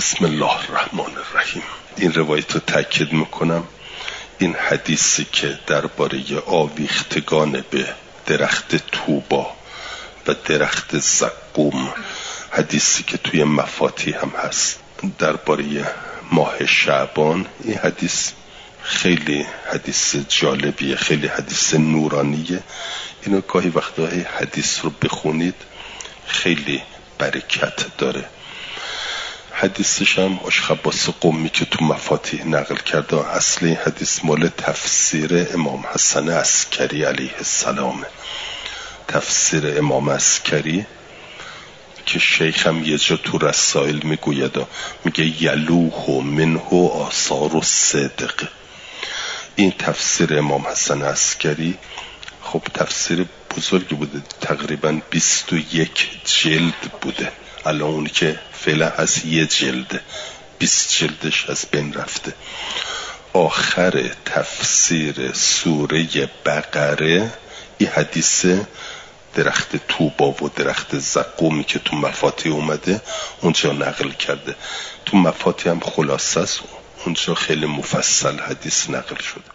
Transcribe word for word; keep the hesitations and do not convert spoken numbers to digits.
بسم الله الرحمن الرحیم. این روایت رو تأکید میکنم. این حدیثی که درباره آویختگان به درخت طوبا و درخت زقوم، حدیثی که توی مفاتیح هم هست درباره ماه شعبان، این حدیث خیلی حدیث جالبیه، خیلی حدیث نورانیه. اینو گاهی وقتا حدیث رو بخونید خیلی برکت داره. حدیثش هم اشخباس قمی که تو مفاتیح نقل کرده، اصل این حدیث مال تفسیر امام حسن عسکری علیه السلام، تفسیر امام عسکری که شیخ هم یه جا تو رسائل میگوید، میگه یلوه منه آثار الصدق. این تفسیر امام حسن عسکری خب تفسیر بزرگی بوده، تقریبا بیست و یک جلد بوده. الان اونی که فعلا هست یه جلده، بیست جلدش از بین رفته. آخر تفسیر سوره بقره این حدیث درخت طوبا و درخت زقومی که تو مفاتیح اومده اونجا نقل کرده. تو مفاتیح هم خلاصه است، اونجا خیلی مفصل حدیث نقل شده.